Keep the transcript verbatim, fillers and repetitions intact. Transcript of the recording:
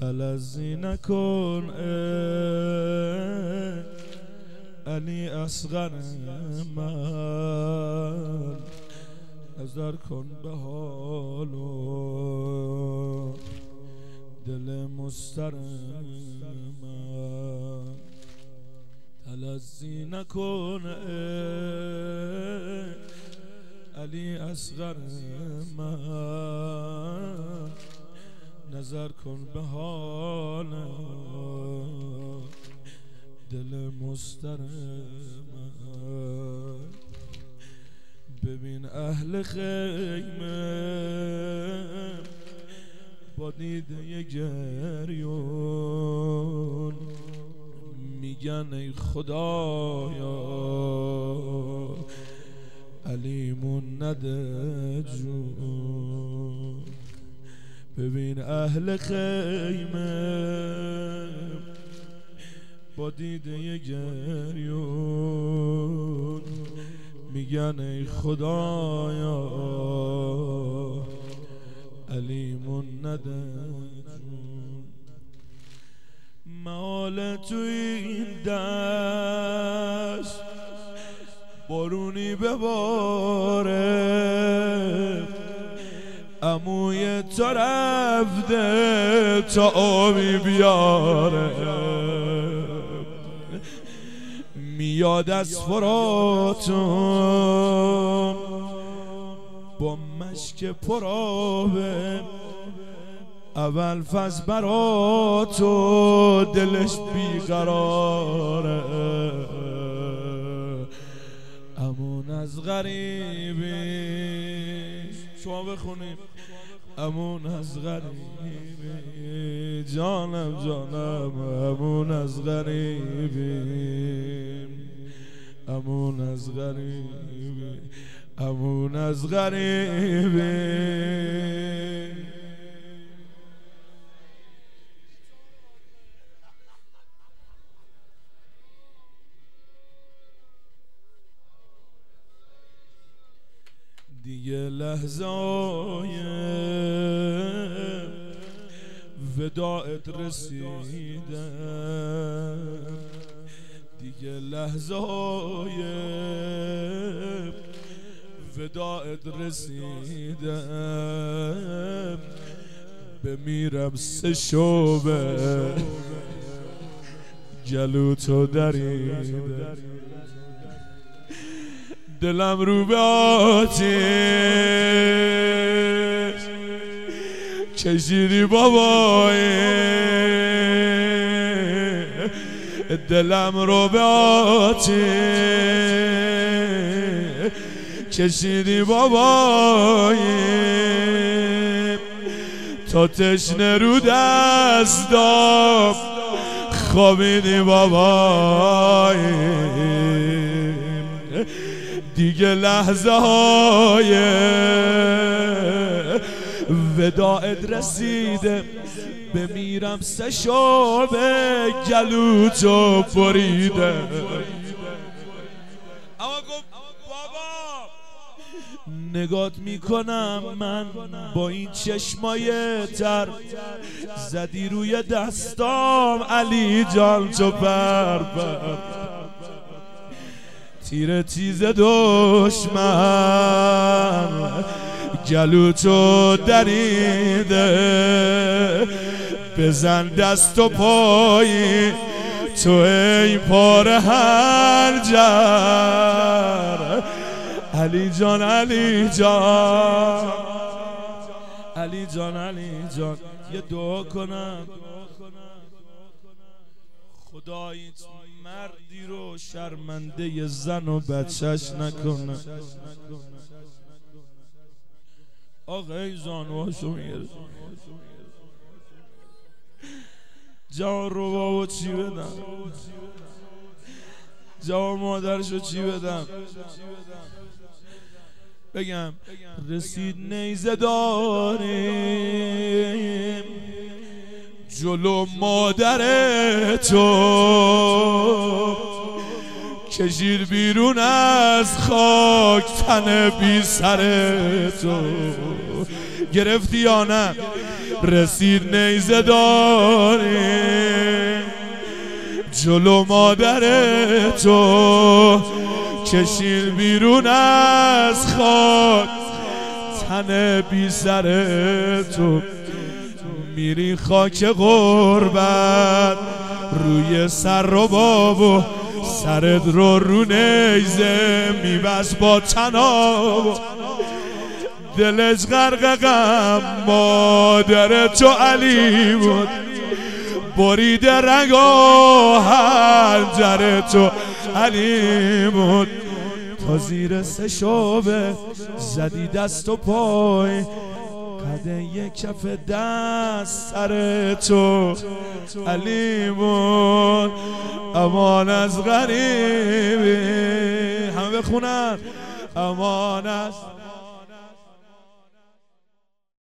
تلذی نکن ای علی اصغر من، نظر کن به حال و دل مضطر من. تلذی نکن ای علی اصغر من، نظر کن به حال دل مضطر من. ببین اهل خیمه با دیده گریون میگن ای خدایا علیمون نده جون. ببین اهل خیمه با دیده گریون میگن ای خدایا علیمون نده جون. محال تو این دشت بارونی بباره، عموی تو رفته تا آبی بیاره. میاد از فراتون با مشک پرآبه، اول فز برا تو دلش بیقراره. امون از غریبی، شما بخونیم امون از غریبی، جانم جانم امون از غریبی، امون از غریبی، امون از غریبی. دیگه لحظه های وداعت رسیده، دیگه لحظه های وداعت رسیده. بمیرم سه شعبه گلو تو دریده، دلم رو به آتیش کشیدی بابای، دلم رو به آتیش کشیدی بابای، تا تشنه رو دستام خوابیدی بابای. دیگه لحظه های وداعت رسیده، بمیرم سه شعبه گلو تو بریده. اما گفت بابا نگات میکنم من با این چشمای تر، زدی روی دستام علی جان تو پر پر، تیر تیز دشمن گلو تو دریده. بزن دست و پایی تو ای پاره هنجر، علی جان علی جان علی جان علی جان. یه دعا کنم خدا این مردی رو شرمنده زن و بچهش نکنه. آقا ای زانوهاشو میگره، جوان رو بابا چی بدم، جوان مادرشو چی بدم. بگم رسید نیزه داریم جلو مادر تو، کشید بیرون از خاک تن بی سر تو. گرفتی یا نه؟ رسید نیزه داری جلو مادر تو کشید بیرون از خاک تن بی سر تو میری خاک غربت روی سر رو بابو سرت رو رو نیزه میبست با تناب دلش غرق غم مادر تو علی بود برید رنگ و حنجر تو علی بود تا زیر سه شعبه زدی دست و پای قده یک کف دست سر تو علی بود امان از غریبی همه بخونن امان از